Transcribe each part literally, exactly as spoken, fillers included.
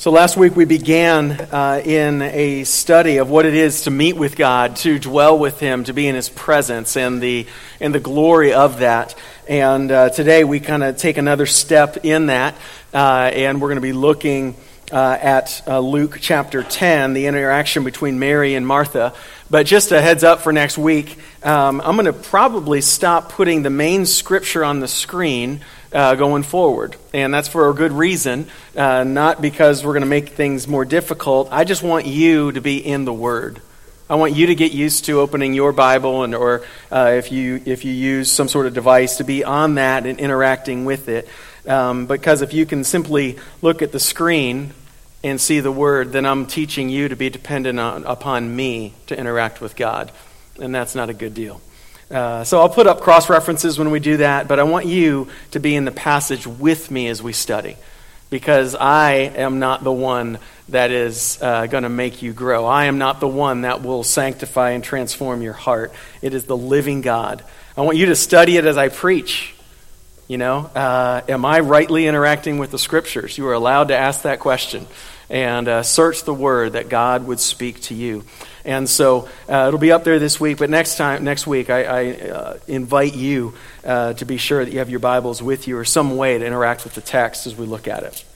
So last week we began uh, in a study of what it is to meet with God, to dwell with Him, to be in His presence, and the and the glory of that. And uh, today we kind of take another step in that, uh, and we're going to be looking uh, at uh, Luke chapter ten, the interaction between Mary and Martha. But just a heads up for next week, um, I'm going to probably stop putting the main scripture on the screen Uh, going forward. And that's for a good reason, uh, not because we're going to make things more difficult. I just want you to be in the Word. I want you to get used to opening your Bible, and or uh, if you if you use some sort of device, to be on that and interacting with it. Um, because if you can simply look at the screen and see the Word, then I'm teaching you to be dependent on, upon me to interact with God. And that's not a good deal. Uh, so I'll put up cross-references when we do that, but I want you to be in the passage with me as we study, because I am not the one that is uh, going to make you grow. I am not the one that will sanctify and transform your heart. It is the living God. I want you to study it as I preach. You know, uh, am I rightly interacting with the Scriptures? You are allowed to ask that question and uh, search the Word that God would speak to you. And so uh, it'll be up there this week, but next time, next week, I, I uh, invite you uh, to be sure that you have your Bibles with you or some way to interact with the text as we look at it.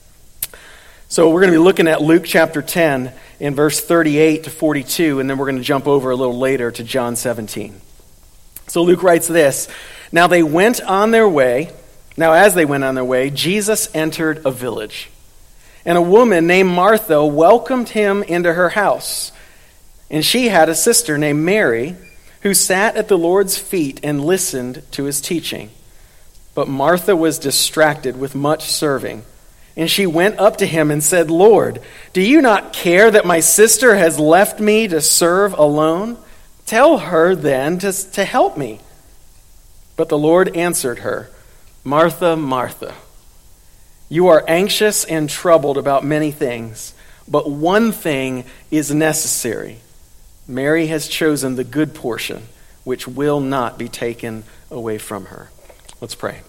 So we're going to be looking at Luke chapter ten in verse thirty-eight to forty-two, and then we're going to jump over a little later to John seventeen. So Luke writes this: Now they went on their way. Now as they went on their way, Jesus entered a village, and a woman named Martha welcomed him into her house. And she had a sister named Mary, who sat at the Lord's feet and listened to his teaching. But Martha was distracted with much serving. And she went up to him and said, Lord, do you not care that my sister has left me to serve alone? Tell her then to, to help me. But the Lord answered her, Martha, Martha, you are anxious and troubled about many things, but one thing is necessary. Mary has chosen the good portion, which will not be taken away from her. Let's pray.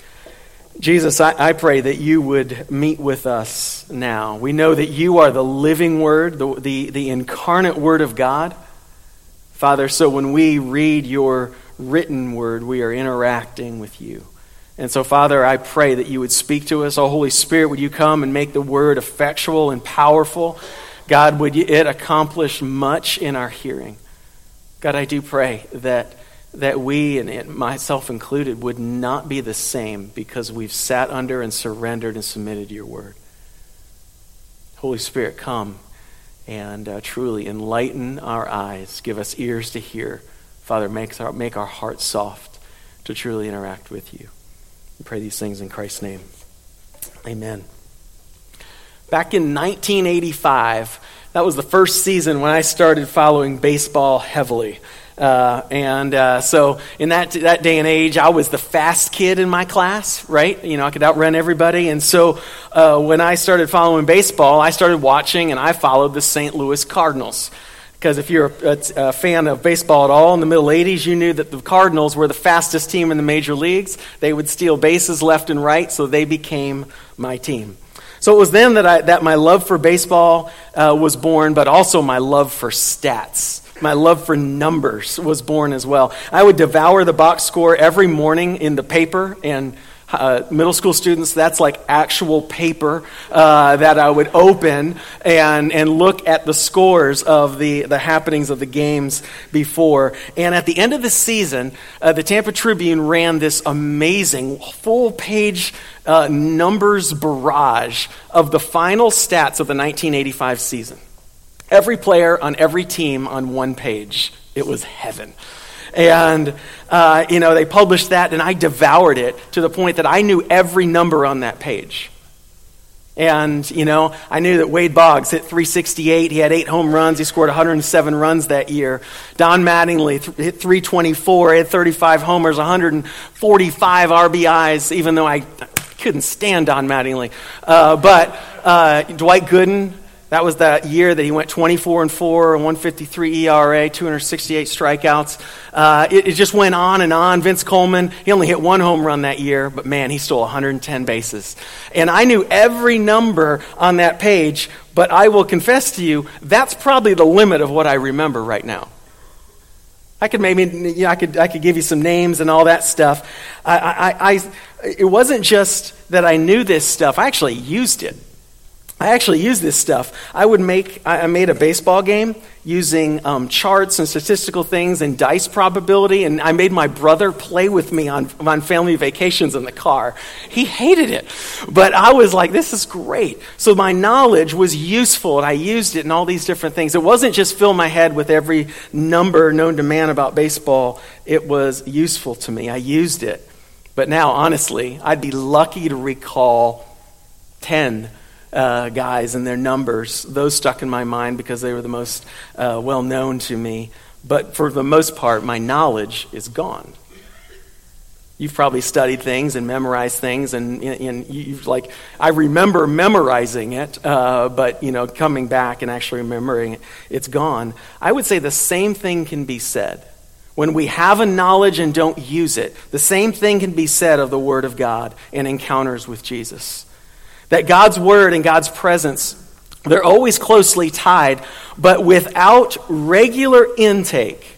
Jesus, I, I pray that you would meet with us now. We know that you are the living Word, the, the, the incarnate Word of God. Father, so when we read your written Word, we are interacting with you. And so, Father, I pray that you would speak to us. Oh, Holy Spirit, would you come and make the Word effectual and powerful? God, would it accomplish much in our hearing? God, I do pray that that we, and myself included, would not be the same because we've sat under and surrendered and submitted to your word. Holy Spirit, come and uh, truly enlighten our eyes. Give us ears to hear. Father, make our, make our hearts soft to truly interact with you. We pray these things in Christ's name. Amen. Back in nineteen eighty-five, that was the first season when I started following baseball heavily. Uh, and uh, so in that that day and age, I was the fast kid in my class, right? You know, I could outrun everybody. And so uh, when I started following baseball, I started watching and I followed the Saint Louis Cardinals. Because if you're a, a, a fan of baseball at all in the middle eighties, you knew that the Cardinals were the fastest team in the major leagues. They would steal bases left and right, so they became my team. So it was then that I that my love for baseball uh, was born, but also my love for stats. My love for numbers was born as well. I would devour the box score every morning in the paper, and uh, middle school students, that's like actual paper uh, that I would open and and look at the scores of the, the happenings of the games before. And at the end of the season, uh, the Tampa Tribune ran this amazing full-page uh, numbers barrage of the final stats of the nineteen eighty-five season. Every player on every team on one page. It was heaven. And, uh, you know, they published that, and I devoured it to the point that I knew every number on that page. And, you know, I knew that Wade Boggs hit three sixty-eight. He had eight home runs. He scored one hundred seven runs that year. Don Mattingly th- hit three twenty-four. He had thirty-five homers, one hundred forty-five R B Is, even though I couldn't stand Don Mattingly. Uh, but uh, Dwight Gooden That was that year that he went twenty-four and four, one fifty-three E R A, two hundred sixty-eight strikeouts. Uh, it, it just went on and on. Vince Coleman, he only hit one home run that year, but man, he stole one hundred ten bases. And I knew every number on that page, but I will confess to you, that's probably the limit of what I remember right now. I could maybe, you know, I could I could give you some names and all that stuff. I, I, I, it wasn't just that I knew this stuff. I actually used it. I actually used this stuff. I would make, I made a baseball game using um, charts and statistical things and dice probability, and I made my brother play with me on, on family vacations in the car. He hated it, but I was like, this is great. So my knowledge was useful, and I used it in all these different things. It wasn't just fill my head with every number known to man about baseball. It was useful to me. I used it. But now, honestly, I'd be lucky to recall ten Uh, guys and their numbers. Those stuck in my mind because they were the most uh, well known to me. But for the most part, my knowledge is gone. You've probably studied things and memorized things, and, and you've like I remember memorizing it, uh, but you know, coming back and actually remembering it, it's gone. I would say the same thing can be said when we have a knowledge and don't use it. The same thing can be said of the Word of God and encounters with Jesus. That God's Word and God's presence, they're always closely tied, but without regular intake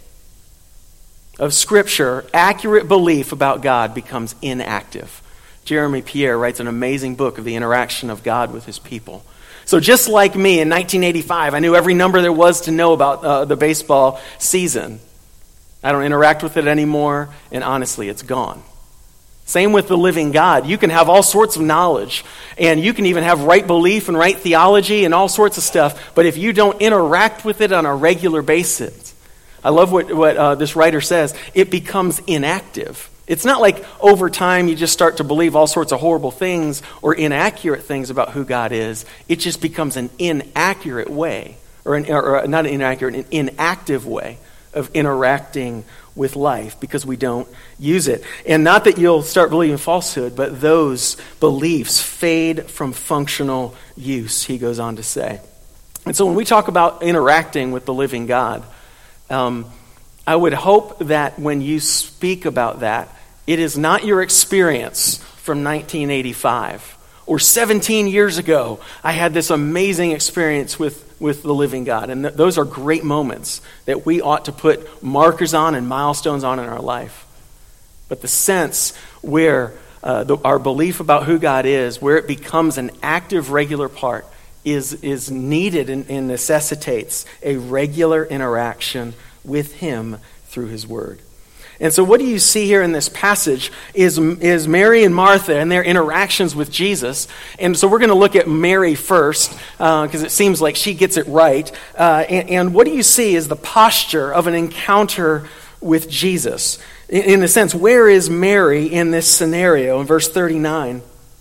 of Scripture, accurate belief about God becomes inactive. Jeremy Pierre writes an amazing book of the interaction of God with his people. So just like me in nineteen eighty-five, I knew every number there was to know about uh, the baseball season. I don't interact with it anymore, and honestly, it's gone. Same with the living God. You can have all sorts of knowledge, and you can even have right belief and right theology and all sorts of stuff, but if you don't interact with it on a regular basis, I love what, what uh, this writer says, it becomes inactive. It's not like over time you just start to believe all sorts of horrible things or inaccurate things about who God is. It just becomes an inaccurate way, or, an, or not an inaccurate, an inactive way of interacting with life because we don't use it. And not that you'll start believing falsehood, but those beliefs fade from functional use, he goes on to say. And so when we talk about interacting with the living God, um, I would hope that when you speak about that, it is not your experience from nineteen eighty-five or seventeen years ago. I had this amazing experience with with the living God. And th- those are great moments that we ought to put markers on and milestones on in our life. But the sense where uh, the, our belief about who God is, where it becomes an active, regular part, is, is needed and, and necessitates a regular interaction with Him through His Word. And so what do you see here in this passage is, is Mary and Martha and their interactions with Jesus. And so we're going to look at Mary first because uh, it seems like she gets it right. Uh, and, and what do you see is the posture of an encounter with Jesus. In, in a sense, where is Mary in this scenario? In verse thirty-nine.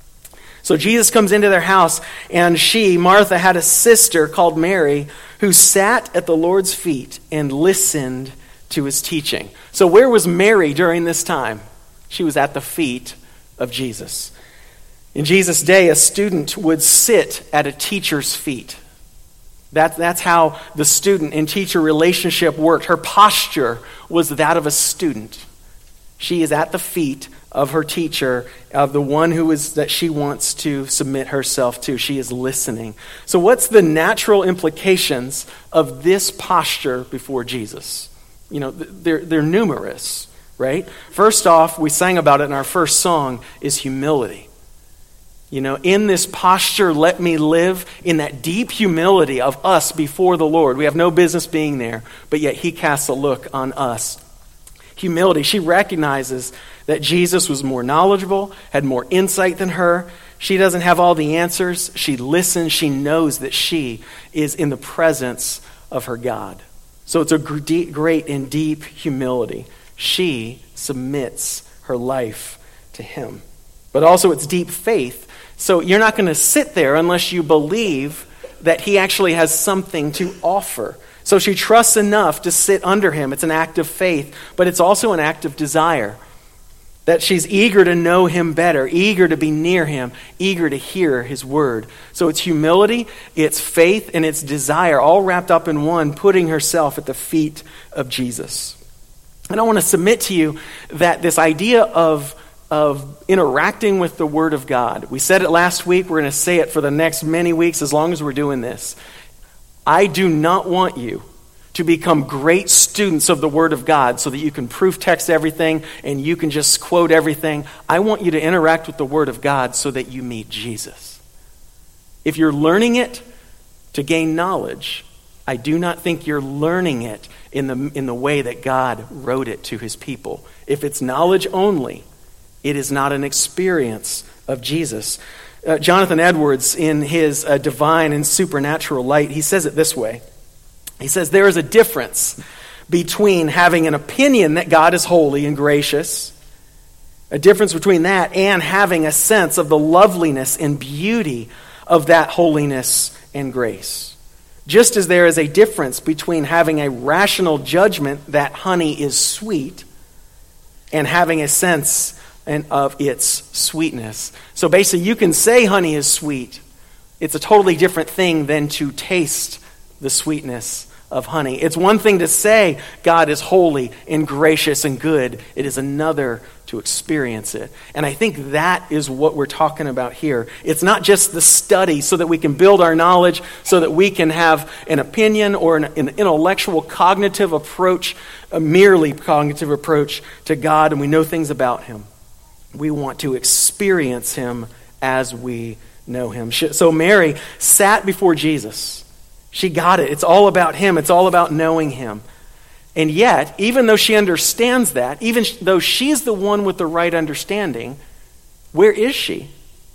So Jesus comes into their house, and she, Martha, had a sister called Mary who sat at the Lord's feet and listened to his teaching. So where was Mary during this time? She was at the feet of Jesus. In Jesus' day, a student would sit at a teacher's feet. That, that's how the student and teacher relationship worked. Her posture was that of a student. She is at the feet of her teacher, of the one who is that she wants to submit herself to. She is listening. So what's the natural implications of this posture before Jesus? You know, they're, they're numerous, right? First off, we sang about it in our first song, is humility. You know, in this posture, let me live in that deep humility of us before the Lord. We have no business being there, but yet He casts a look on us. Humility, she recognizes that Jesus was more knowledgeable, had more insight than her. She doesn't have all the answers. She listens. She knows that she is in the presence of her God. So it's a great and deep humility. She submits her life to Him. But also it's deep faith. So you're not going to sit there unless you believe that He actually has something to offer. So she trusts enough to sit under Him. It's an act of faith, but it's also an act of desire. That she's eager to know him better, eager to be near him, eager to hear his word. So it's humility, it's faith, and it's desire, all wrapped up in one, putting herself at the feet of Jesus. And I want to submit to you that this idea of, of interacting with the word of God, we said it last week, we're going to say it for the next many weeks as long as we're doing this. I do not want you to become great students of the Word of God so that you can proof text everything and you can just quote everything. I want you to interact with the Word of God so that you meet Jesus. If you're learning it to gain knowledge, I do not think you're learning it in the, in the way that God wrote it to his people. If it's knowledge only, it is not an experience of Jesus. Uh, Jonathan Edwards, in his uh, Divine and Supernatural Light, he says it this way. He says, there is a difference between having an opinion that God is holy and gracious, a difference between that and having a sense of the loveliness and beauty of that holiness and grace. Just as there is a difference between having a rational judgment that honey is sweet and having a sense of its sweetness. So basically, you can say honey is sweet. It's a totally different thing than to taste the sweetness of honey. It's one thing to say God is holy and gracious and good. It is another to experience it. And I think that is what we're talking about here. It's not just the study so that we can build our knowledge, so that we can have an opinion or an, an intellectual cognitive approach, a merely cognitive approach to God, and we know things about him. We want to experience him as we know him. So Mary sat before Jesus. She got it. It's all about him. It's all about knowing him. And yet, even though she understands that, even though she's the one with the right understanding, where is she?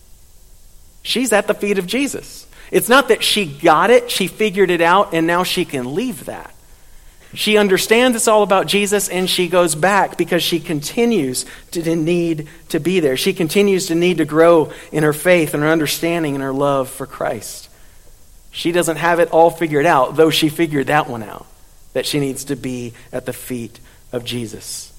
She's at the feet of Jesus. It's not that she got it, she figured it out, and now she can leave that. She understands it's all about Jesus, and she goes back because she continues to need to be there. She continues to need to grow in her faith and her understanding and her love for Christ. She doesn't have it all figured out, though she figured that one out, that she needs to be at the feet of Jesus.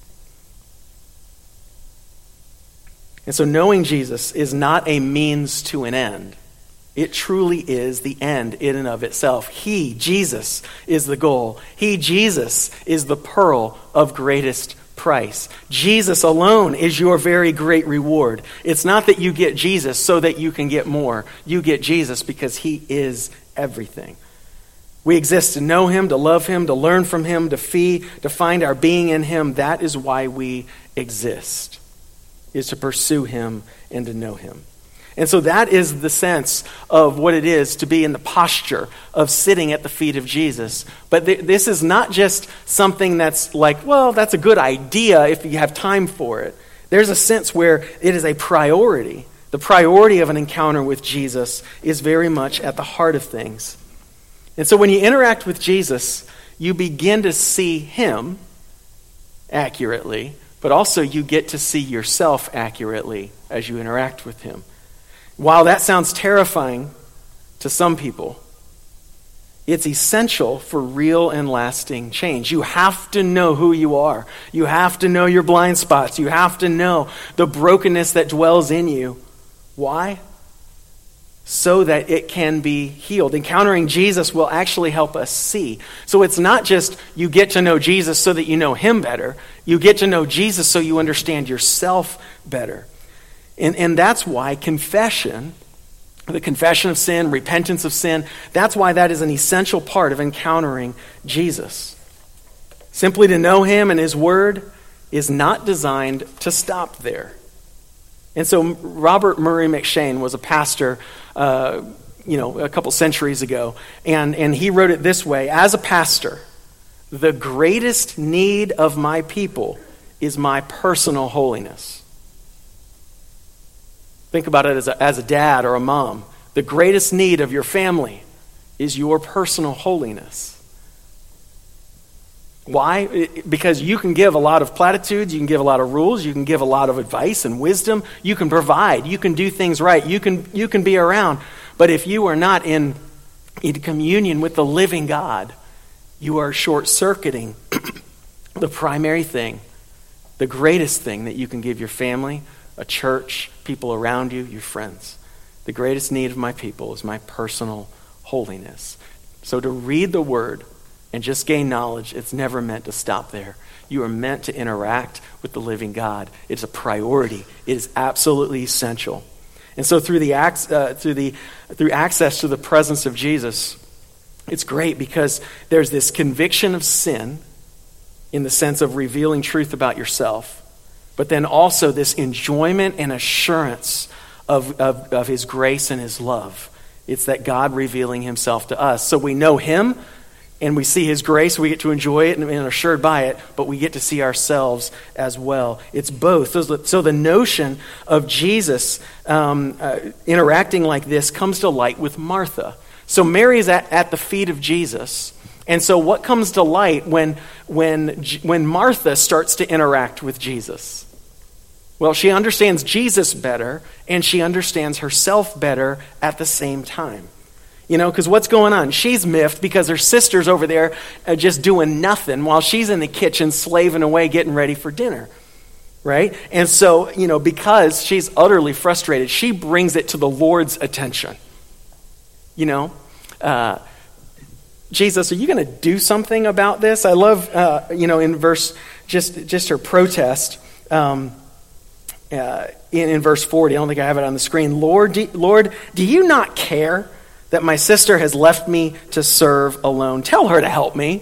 And so knowing Jesus is not a means to an end. It truly is the end in and of itself. He, Jesus, is the goal. He, Jesus, is the pearl of greatest price. Jesus alone is your very great reward. It's not that you get Jesus so that you can get more. You get Jesus because he is everything. We exist to know him, to love him, to learn from him, to feed, to find our being in him. That is why we exist, is to pursue him and to know him. And so that is the sense of what it is to be in the posture of sitting at the feet of Jesus. But th- this is not just something that's like, well, that's a good idea if you have time for it. There's a sense where it is a priority. The priority of an encounter with Jesus is very much at the heart of things. And so when you interact with Jesus, you begin to see him accurately, but also you get to see yourself accurately as you interact with him. While that sounds terrifying to some people, it's essential for real and lasting change. You have to know who you are. You have to know your blind spots. You have to know the brokenness that dwells in you. Why? So that it can be healed. Encountering Jesus will actually help us see. So it's not just you get to know Jesus so that you know him better. You get to know Jesus so you understand yourself better. And, and that's why confession, the confession of sin, repentance of sin, that's why that is an essential part of encountering Jesus. Simply to know him and his word is not designed to stop there. And so Robert Murray McShane was a pastor, uh, you know, a couple centuries ago, and, and he wrote it this way: as a pastor, the greatest need of my people is my personal holiness. Think about it as a, as a dad or a mom. The greatest need of your family is your personal holiness. Why? Because you can give a lot of platitudes, you can give a lot of rules, you can give a lot of advice and wisdom, you can provide, you can do things right, you can you can be around. But if you are not in, in communion with the living God, you are short-circuiting the primary thing The greatest thing that you can give your family, a church, people around you, your friends. The greatest need of my people is my personal holiness. So to read the word and just gain knowledge, it's never meant to stop there. You are meant to interact with the living God. It's a priority. It is absolutely essential. And so through the uh, through the through access to the presence of Jesus, it's great because there's this conviction of sin in the sense of revealing truth about yourself, but then also this enjoyment and assurance of, of, of his grace and his love. It's that God revealing himself to us. So we know him, and we see his grace, we get to enjoy it and are assured by it, but we get to see ourselves as well. It's both. So the notion of Jesus um, uh, interacting like this comes to light with Martha. So Mary is at, at the feet of Jesus. And so what comes to light when, when, when Martha starts to interact with Jesus? Well, she understands Jesus better, and she understands herself better at the same time. You know, because what's going on? She's miffed because her sister's over there uh, just doing nothing while she's in the kitchen slaving away getting ready for dinner, right? And so, you know, because she's utterly frustrated, she brings it to the Lord's attention. You know, uh, Jesus, are you going to do something about this? I love, uh, you know, in verse, just, just her protest, um, uh, in, in verse forty, I don't think I have it on the screen. Lord, do, Lord, do you not care that my sister has left me to serve alone? Tell her to help me.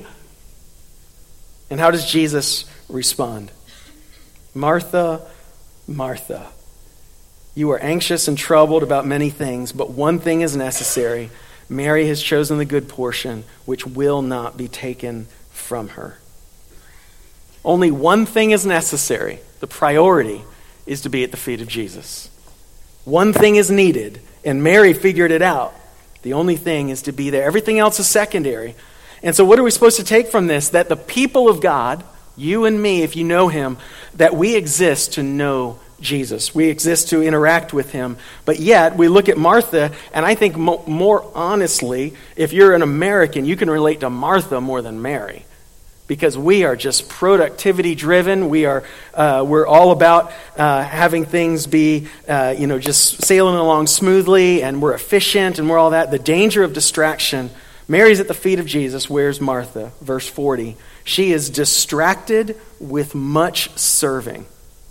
And how does Jesus respond? Martha, Martha, you are anxious and troubled about many things, but one thing is necessary. Mary has chosen the good portion, which will not be taken from her. Only one thing is necessary. The priority is to be at the feet of Jesus. One thing is needed, and Mary figured it out. The only thing is to be there. Everything else is secondary. And so what are we supposed to take from this? That the people of God, you and me, if you know him, that we exist to know Jesus. We exist to interact with him. But yet, we look at Martha, and I think mo- more honestly, if you're an American, you can relate to Martha more than Mary. Because we are just productivity driven. We are, uh, we're all about uh, having things be, uh, you know, just sailing along smoothly, and we're efficient, and we're all that. The danger of distraction. Mary's at the feet of Jesus. Where's Martha? Verse forty. She is distracted with much serving.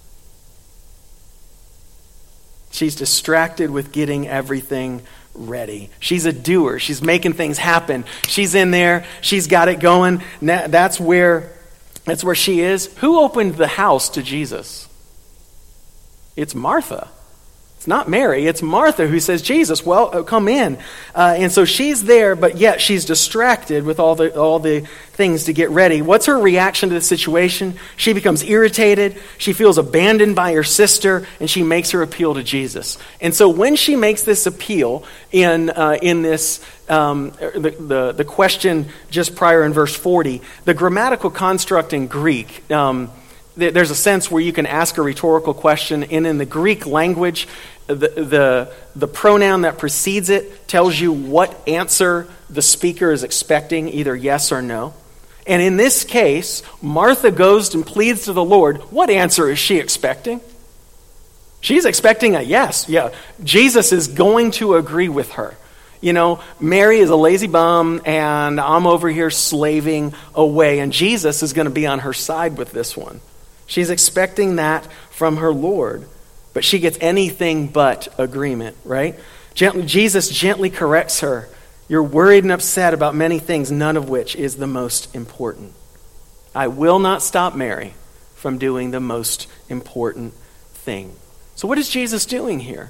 She's distracted with getting everything ready. She's a doer. She's making things happen. She's in there. She's got it going. That's where, that's where she is. Who opened the house to Jesus? It's Martha. It's not Mary. It's Martha who says, Jesus, well, come in. Uh, and so she's there, but yet she's distracted with all the all the things to get ready. What's her reaction to the situation? She becomes irritated. She feels abandoned by her sister, and she makes her appeal to Jesus. And so when she makes this appeal in uh, in this um, the, the the question just prior in verse forty, the grammatical construct in Greek. Um, There's a sense where you can ask a rhetorical question, and in the Greek language, the, the the pronoun that precedes it tells you what answer the speaker is expecting, either yes or no. And in this case, Martha goes and pleads to the Lord. What answer is she expecting? She's expecting a yes. Yeah, Jesus is going to agree with her. You know, Mary is a lazy bum, and I'm over here slaving away, and Jesus is going to be on her side with this one. She's expecting that from her Lord, but she gets anything but agreement, right? Gently, Jesus gently corrects her. You're worried and upset about many things, none of which is the most important. I will not stop Mary from doing the most important thing. So what is Jesus doing here?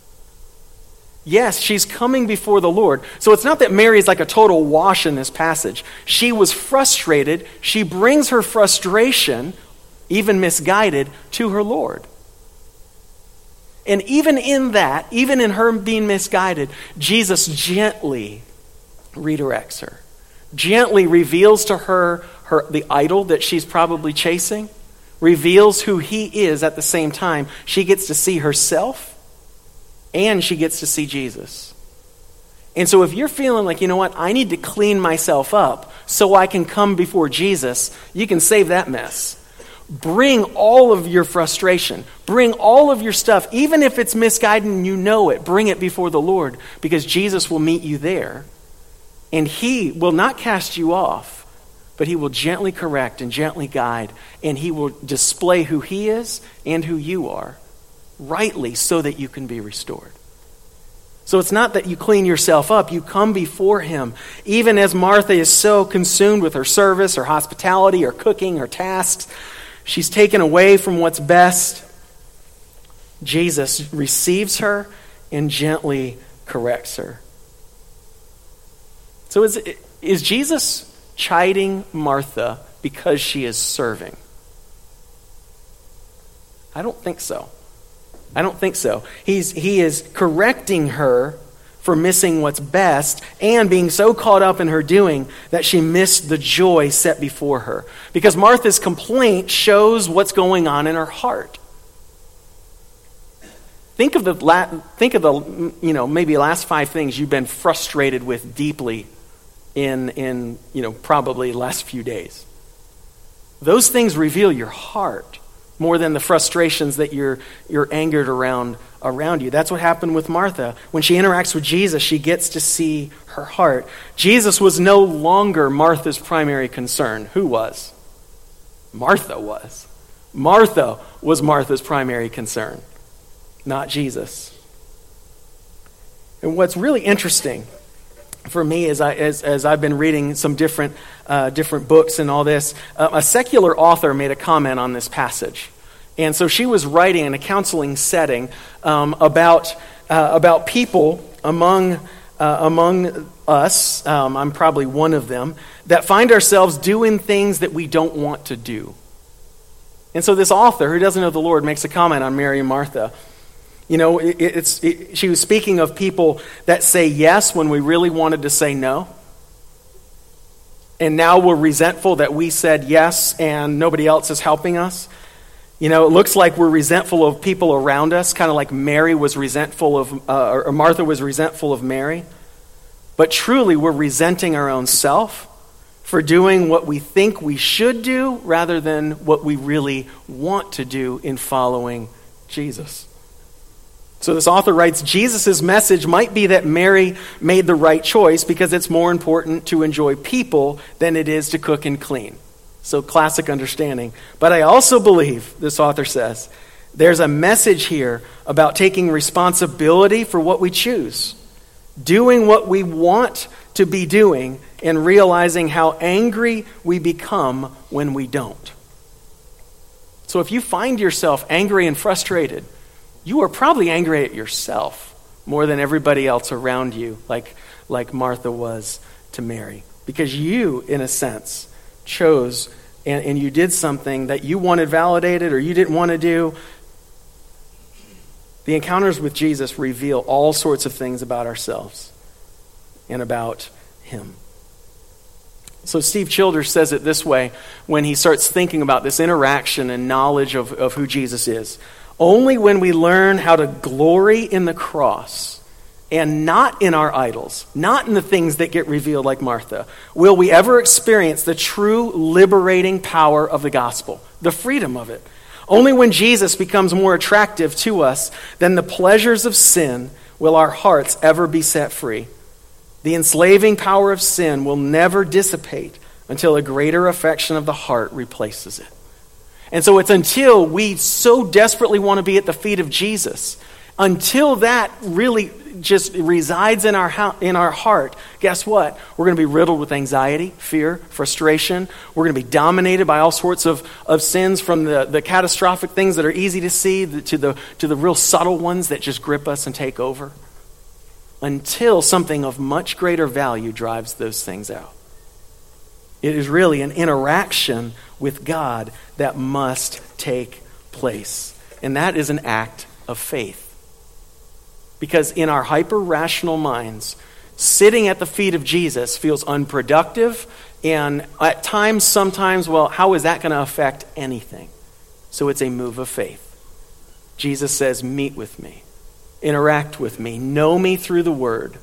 Yes, she's coming before the Lord. So it's not that Mary is like a total wash in this passage. She was frustrated. She brings her frustration, even misguided, to her Lord. And even in that, even in her being misguided, Jesus gently redirects her. Gently reveals to her, her the idol that she's probably chasing. Reveals who he is at the same time. She gets to see herself, and she gets to see Jesus. And so if you're feeling like, you know what, I need to clean myself up so I can come before Jesus, you can save that mess. Bring all of your frustration. Bring all of your stuff. Even if it's misguided and you know it, bring it before the Lord, because Jesus will meet you there. And he will not cast you off, but he will gently correct and gently guide, and he will display who he is and who you are rightly so that you can be restored. So it's not that you clean yourself up. You come before him. Even as Martha is so consumed with her service, her hospitality, her cooking, her tasks, she's taken away from what's best. Jesus receives her and gently corrects her. So is, is Jesus chiding Martha because she is serving? I don't think so. I don't think so. He's, he is correcting her for missing what's best and being so caught up in her doing that she missed the joy set before her. Because Martha's complaint shows what's going on in her heart. Think of the la- think of the you know maybe last five things you've been frustrated with deeply in in you know probably the last few days. Those things reveal your heart more than the frustrations that you're you're angered around around you. That's what happened with Martha. When she interacts with Jesus, she gets to see her heart. Jesus was no longer Martha's primary concern. Who was? Martha was. Martha was Martha's primary concern, not Jesus. And what's really interesting for me as, I, as, as I've been reading some different uh, different books and all this, uh, a secular author made a comment on this passage. And so she was writing in a counseling setting um, about uh, about people among uh, among us, um, I'm probably one of them, that find ourselves doing things that we don't want to do. And so this author, who doesn't know the Lord, makes a comment on Mary and Martha. You know, it, it's it, she was speaking of people that say yes when we really wanted to say no. And now we're resentful that we said yes and nobody else is helping us. You know, it looks like we're resentful of people around us, kind of like Mary was resentful of, uh, or Martha was resentful of Mary. But truly, we're resenting our own self for doing what we think we should do rather than what we really want to do in following Jesus. So this author writes, Jesus' message might be that Mary made the right choice because it's more important to enjoy people than it is to cook and clean. So classic understanding. But I also believe, this author says, there's a message here about taking responsibility for what we choose, doing what we want to be doing, and realizing how angry we become when we don't. So if you find yourself angry and frustrated, you are probably angry at yourself more than everybody else around you, like, like Martha was to Mary. Because you, in a sense, chose and, and you did something that you wanted validated or you didn't want to do. The encounters with Jesus reveal all sorts of things about ourselves and about him. So Steve Childers says it this way when he starts thinking about this interaction and knowledge of, of who Jesus is. Only when we learn how to glory in the cross and not in our idols, not in the things that get revealed like Martha, will we ever experience the true liberating power of the gospel, the freedom of it. Only when Jesus becomes more attractive to us than the pleasures of sin will our hearts ever be set free. The enslaving power of sin will never dissipate until a greater affection of the heart replaces it. And so it's until we so desperately want to be at the feet of Jesus, until that really just resides in our ho- in our heart, guess what? We're going to be riddled with anxiety, fear, frustration. We're going to be dominated by all sorts of, of sins, from the, the catastrophic things that are easy to see to the, to the real subtle ones that just grip us and take over, until something of much greater value drives those things out. It is really an interaction with God that must take place. And that is an act of faith. Because in our hyper-rational minds, sitting at the feet of Jesus feels unproductive, and at times, sometimes, well, how is that going to affect anything? So it's a move of faith. Jesus says, meet with me, interact with me, know me through the word,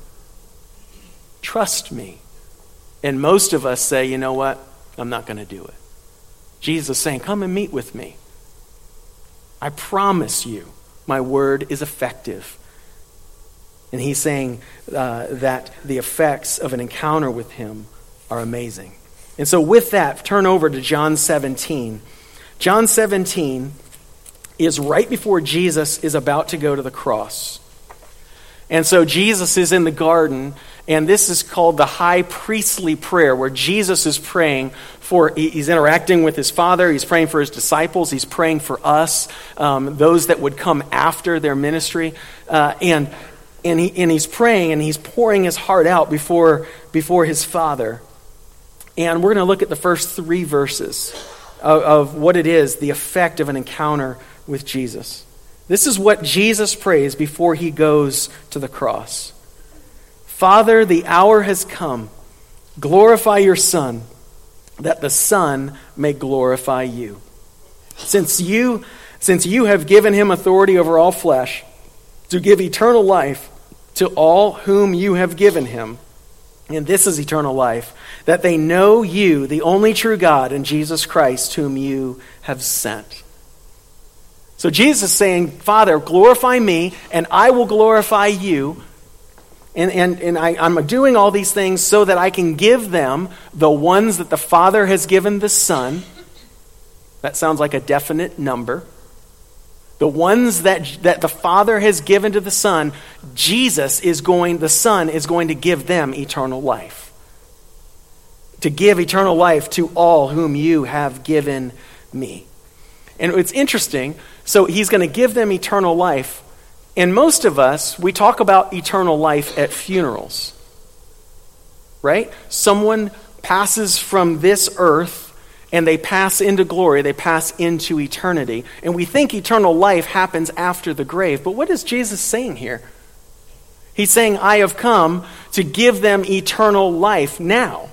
trust me. And most of us say, you know what? I'm not going to do it. Jesus is saying, come and meet with me. I promise you, my word is effective. And he's saying uh, that the effects of an encounter with him are amazing. And so with that, turn over to John seventeen. John seventeen is right before Jesus is about to go to the cross. And so Jesus is in the garden, and this is called the high priestly prayer, where Jesus is praying for, he's interacting with his Father, he's praying for his disciples, he's praying for us, um, those that would come after their ministry. Uh, and and, he, and he's praying, and he's pouring his heart out before, before his Father. And we're going to look at the first three verses of, of what it is, the effect of an encounter with Jesus. This is what Jesus prays before he goes to the cross. Father, the hour has come. Glorify your Son, that the Son may glorify you. Since you, since you have given him authority over all flesh, to give eternal life to all whom you have given him. And this is eternal life, that they know you, the only true God, and Jesus Christ, whom you have sent. So Jesus is saying, Father, glorify me, and I will glorify you. And, and, and I, I'm doing all these things so that I can give them the ones that the Father has given the Son. That sounds like a definite number. The ones that, that the Father has given to the Son, Jesus is going, the Son is going to give them eternal life. To give eternal life to all whom you have given me. And it's interesting, so he's going to give them eternal life. And most of us, we talk about eternal life at funerals. Right? Someone passes from this earth and they pass into glory, they pass into eternity. And we think eternal life happens after the grave. But what is Jesus saying here? He's saying, I have come to give them eternal life now.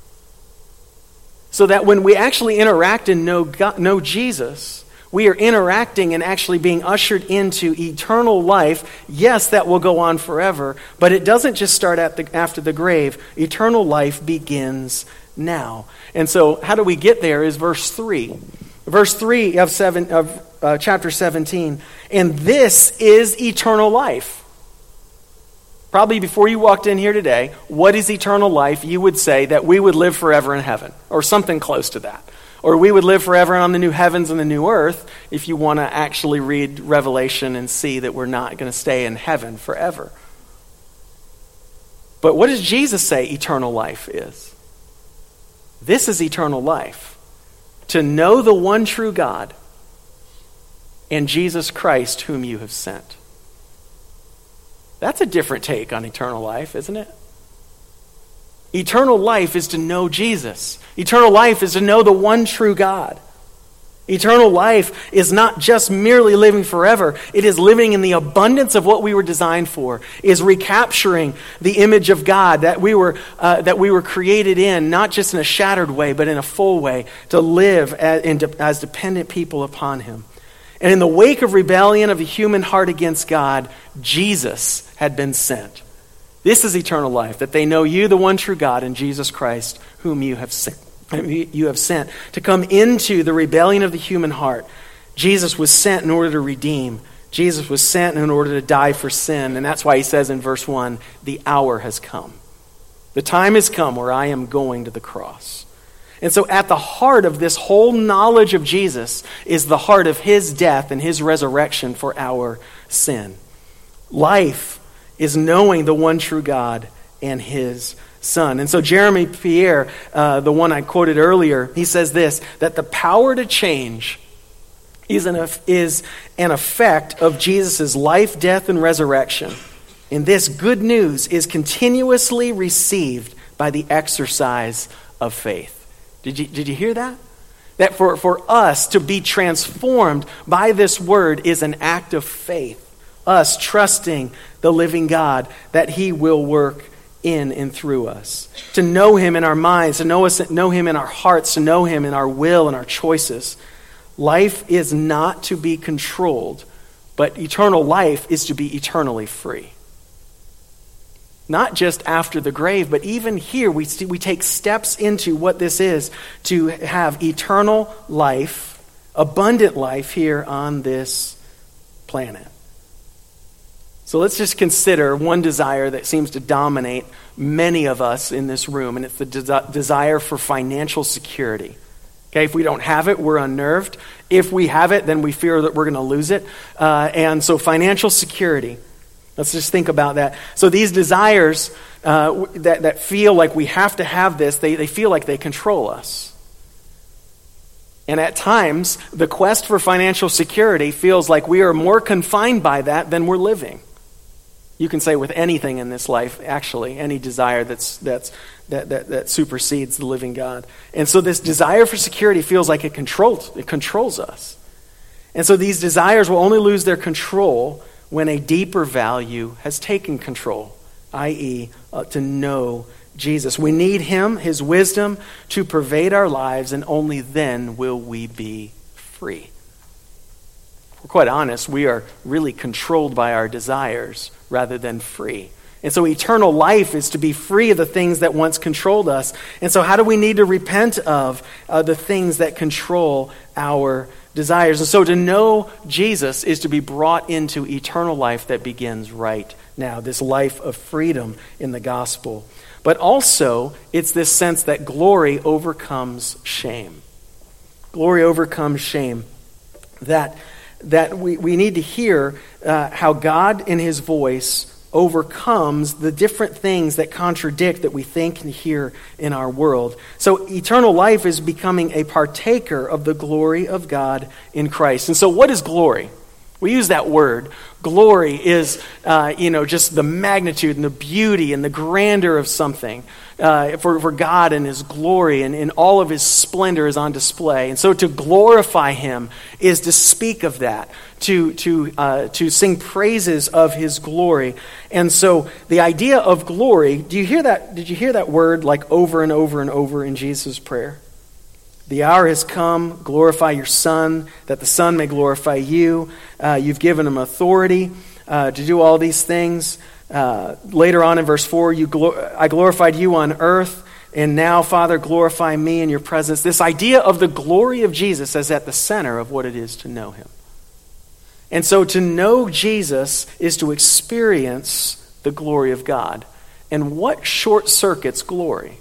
So that when we actually interact and know, God, know Jesus, we are interacting and actually being ushered into eternal life. Yes, that will go on forever, but it doesn't just start at the, after the grave. Eternal life begins now. And so how do we get there is verse three. Verse three of, seven, of uh, chapter seventeen. And this is eternal life. Probably before you walked in here today, what is eternal life? You would say that we would live forever in heaven, or something close to that. Or we would live forever on the new heavens and the new earth, if you want to actually read Revelation and see that we're not going to stay in heaven forever. But what does Jesus say eternal life is? This is eternal life. To know the one true God and Jesus Christ whom you have sent. That's a different take on eternal life, isn't it? Eternal life is to know Jesus. Eternal life is to know the one true God. Eternal life is not just merely living forever. It is living in the abundance of what we were designed for. It is recapturing the image of God that we were uh, that we were created in, not just in a shattered way, but in a full way, to live as, in de- as dependent people upon him. And in the wake of rebellion of the human heart against God, Jesus had been sent. This is eternal life, that they know you, the one true God, and Jesus Christ, whom you have sent. You have sent to come into the rebellion of the human heart. Jesus was sent in order to redeem. Jesus was sent in order to die for sin. And that's why he says in verse one, the hour has come. The time has come where I am going to the cross. And so at the heart of this whole knowledge of Jesus is the heart of his death and his resurrection for our sin. Life is knowing the one true God and his Son. And so Jeremy Pierre, uh, the one I quoted earlier, he says this, that the power to change is an, is an effect of Jesus' life, death, and resurrection. And this good news is continuously received by the exercise of faith. Did you, did you hear that? That for, for us to be transformed by this word is an act of faith. Us trusting the living God that he will work in and through us. To know him in our minds, to know us, know him in our hearts, to know him in our will and our choices. Life is not to be controlled, but eternal life is to be eternally free. Not just after the grave, but even here we see, we take steps into what this is to have eternal life, abundant life here on this planet. So let's just consider one desire that seems to dominate many of us in this room, and it's the de- desire for financial security. Okay, if we don't have it, we're unnerved. If we have it, then we fear that we're going to lose it. Uh, and so financial security. Let's just think about that. So these desires uh, that, that feel like we have to have this, they, they feel like they control us. And at times, the quest for financial security feels like we are more confined by that than we're living. You can say with anything in this life, actually, any desire that's that's that that, that supersedes the living God. And so this desire for security feels like it controls it controls us. And so these desires will only lose their control when a deeper value has taken control, that is, uh, to know Jesus. We need him, his wisdom, to pervade our lives, and only then will we be free. If we're quite honest, we are really controlled by our desires rather than free. And so eternal life is to be free of the things that once controlled us. And so how do we need to repent of uh, the things that control our desires? And so to know Jesus is to be brought into eternal life that begins right now, this life of freedom in the gospel. But also, it's this sense that glory overcomes shame. Glory overcomes shame. That, that we, we need to hear uh, how God in his voice overcomes the different things that contradict that we think and hear in our world. So eternal life is becoming a partaker of the glory of God in Christ. And so what is glory? We use that word. Glory is, uh, you know, just the magnitude and the beauty and the grandeur of something. Uh, for, for God and his glory and, and all of his splendor is on display. And so to glorify him is to speak of that, to, to, uh, to sing praises of his glory. And so the idea of glory, do you hear that? Did you hear that word like over and over and over in Jesus' prayer? The hour has come, glorify your Son, that the Son may glorify you. Uh, you've given him authority uh, to do all these things. Uh, later on in verse four, you glor- I glorified you on earth, and now, Father, glorify me in your presence. This idea of the glory of Jesus is at the center of what it is to know him. And so to know Jesus is to experience the glory of God. And what short circuits glory?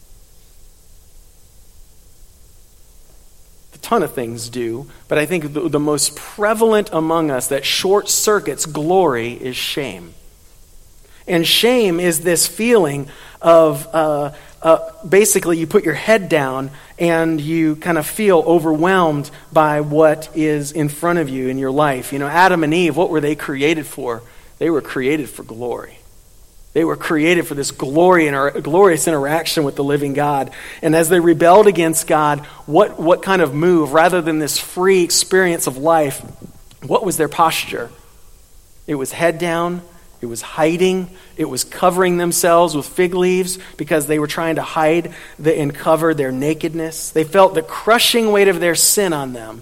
Ton of things do, but I think the, the most prevalent among us that short circuits glory is shame. And shame is this feeling of uh, uh, basically you put your head down and you kind of feel overwhelmed by what is in front of you in your life. You know, Adam and Eve, what were they created for? They were created for glory. They were created for this glory and glorious interaction with the living God. And as they rebelled against God, what, what kind of move, rather than this free experience of life, what was their posture? It was head down, it was hiding, it was covering themselves with fig leaves because they were trying to hide the, and cover their nakedness. They felt the crushing weight of their sin on them.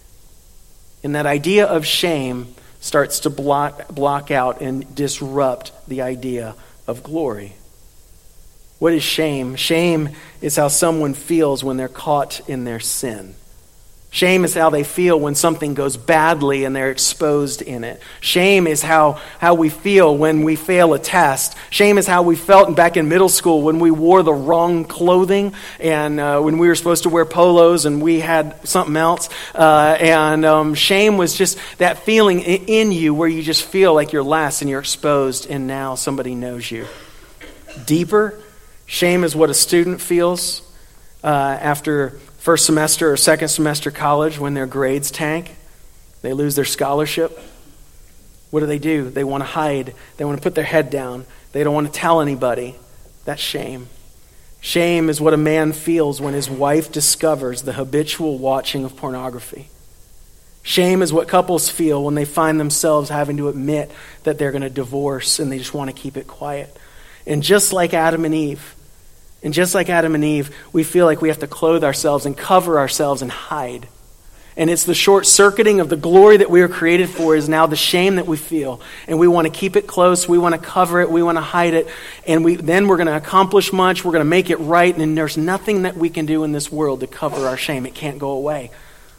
And that idea of shame starts to block block out and disrupt the idea of glory. What is shame? Shame is how someone feels when they're caught in their sin. Shame is how they feel when something goes badly and they're exposed in it. Shame is how, how we feel when we fail a test. Shame is how we felt back in middle school when we wore the wrong clothing and uh, when we were supposed to wear polos and we had something else. Uh, and um, shame was just that feeling in, in you where you just feel like you're less and you're exposed and now somebody knows you. Deeper, shame is what a student feels uh, after first semester or second semester college when their grades tank. They lose their scholarship. What do they do? They want to hide. They want to put their head down. They don't want to tell anybody. That's shame. Shame is what a man feels when his wife discovers the habitual watching of pornography. Shame is what couples feel when they find themselves having to admit that they're going to divorce and they just want to keep it quiet. And just like Adam and Eve, And just like Adam and Eve, we feel like we have to clothe ourselves and cover ourselves and hide. And it's the short-circuiting of the glory that we were created for is now the shame that we feel. And we want to keep it close. We want to cover it. We want to hide it. And we then we're going to accomplish much. We're going to make it right. And there's nothing that we can do in this world to cover our shame. It can't go away.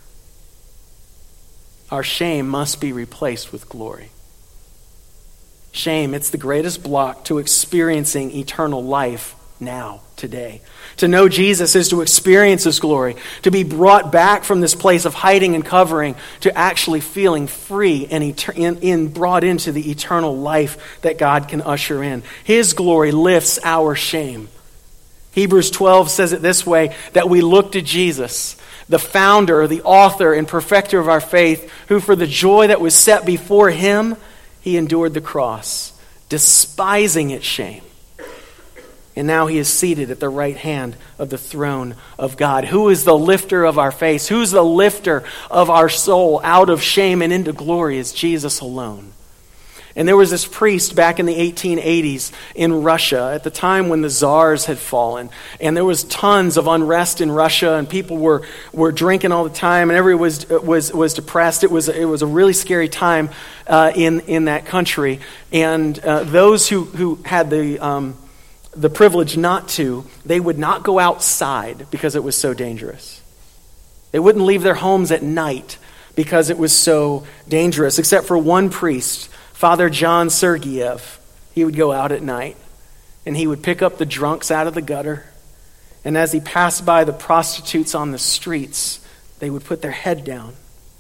Our shame must be replaced with glory. Shame, it's the greatest block to experiencing eternal life now, today. To know Jesus is to experience His glory, to be brought back from this place of hiding and covering to actually feeling free and et- in, in brought into the eternal life that God can usher in. His glory lifts our shame. Hebrews twelve says it this way, that we look to Jesus, the founder, the author, and perfecter of our faith, who for the joy that was set before Him, He endured the cross, despising its shame. And now He is seated at the right hand of the throne of God. Who is the lifter of our face? Who's the lifter of our soul out of shame and into glory? Is Jesus alone. And there was this priest back in the eighteen eighties in Russia at the time when the czars had fallen. And there was tons of unrest in Russia, and people were, were drinking all the time, and everyone was was was depressed. It was it was a really scary time uh, in in that country. And uh, those who who had the um, the privilege not to, they would not go outside because it was so dangerous. They wouldn't leave their homes at night because it was so dangerous, except for one priest, Father John Sergiev. He would go out at night, and he would pick up the drunks out of the gutter, and as he passed by the prostitutes on the streets, they would put their head down.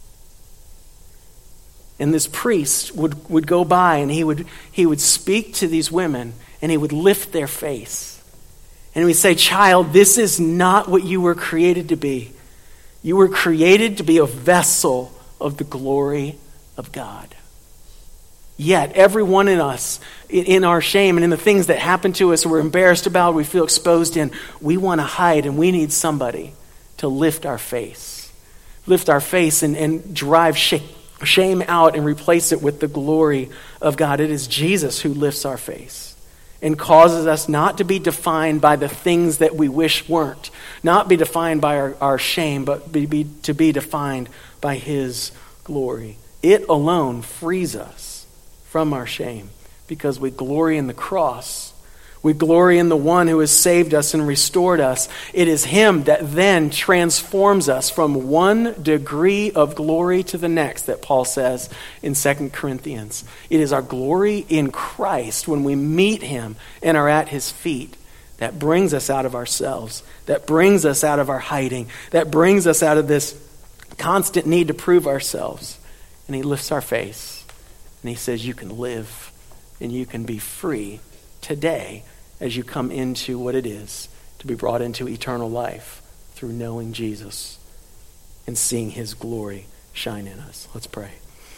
And this priest would, would go by, and he would he would speak to these women, and he would lift their face. And he would say, "Child, this is not what you were created to be. You were created to be a vessel of the glory of God." Yet, every one in us, in our shame and in the things that happen to us, we're embarrassed about, we feel exposed in, we want to hide, and we need somebody to lift our face. Lift our face and, and drive shame out and replace it with the glory of God. It is Jesus who lifts our face and causes us not to be defined by the things that we wish weren't. Not be defined by our, our shame, but be, be, to be defined by His glory. It alone frees us from our shame because we glory in the cross. We glory in the one who has saved us and restored us. It is Him that then transforms us from one degree of glory to the next, that Paul says in Second Corinthians. It is our glory in Christ when we meet Him and are at His feet that brings us out of ourselves, that brings us out of our hiding, that brings us out of this constant need to prove ourselves. And He lifts our face and He says, you can live and you can be free today as you come into what it is to be brought into eternal life through knowing Jesus and seeing His glory shine in us. Let's pray.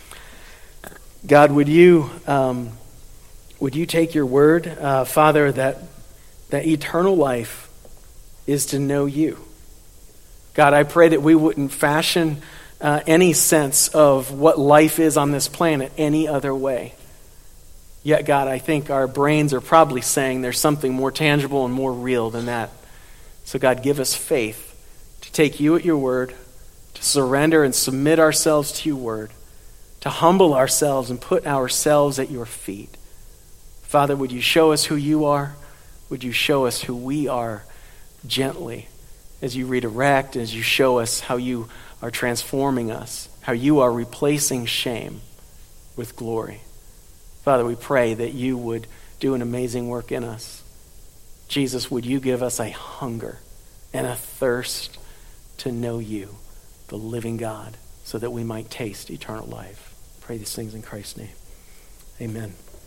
God, would you um, would you take your word, uh, Father, that that eternal life is to know you. God, I pray that we wouldn't fashion uh, any sense of what life is on this planet any other way. Yet, God, I think our brains are probably saying there's something more tangible and more real than that. So, God, give us faith to take you at your word, to surrender and submit ourselves to your word, to humble ourselves and put ourselves at your feet. Father, would you show us who you are? Would you show us who we are gently as you redirect, as you show us how you are transforming us, how you are replacing shame with glory. Father, we pray that you would do an amazing work in us. Jesus, would you give us a hunger and a thirst to know you, the living God, so that we might taste eternal life. Pray these things in Christ's name. Amen.